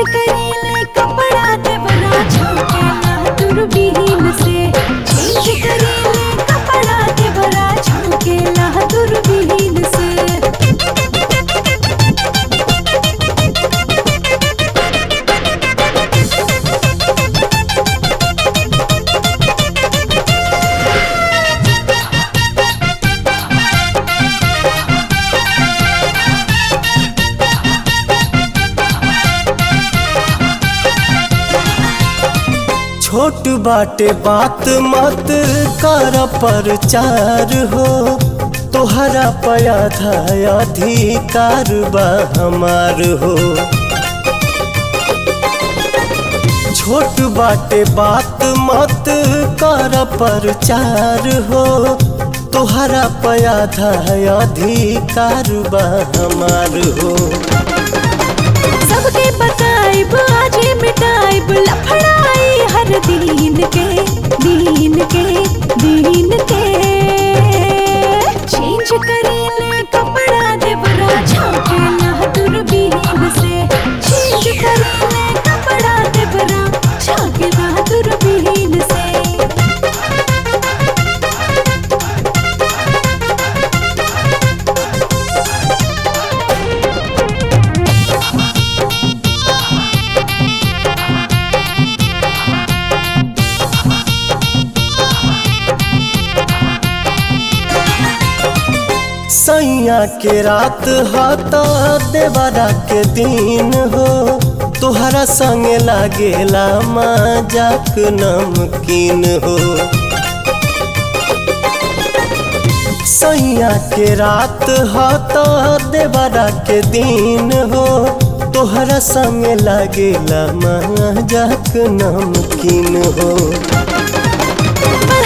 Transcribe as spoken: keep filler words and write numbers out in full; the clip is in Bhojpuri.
करेले कपड़ा देवरा झाँकेला दूरबीन से। चेंज करेले कपड़ा देवरा झाँकेला दूरबीन से। छोट बाटे बात मत कर प्रचार हो, तोहरा पया था अधिकार बा हमार हो। छोट बाटे बात मत कर प्रचार हो, तोहरा पया था अधिकार बा हमार हो। सबके बताइब आजे मिटाइब लफड़ाई हर दीन के दीन के दीन के। चेंज करेले कपड़ा देवरा झाँकेला दूरबीन से। चेंज करेले कपड़ा देवरा झाँकेला दूरबीन से। सैया के रात हता देवरा के दिन हो, तोहरा संगे लागेला मजाक नमकीन हो। सैया के रात हता देवरा के दिन हो, तोहरा संगे लागेला मजाक नमकीन हो।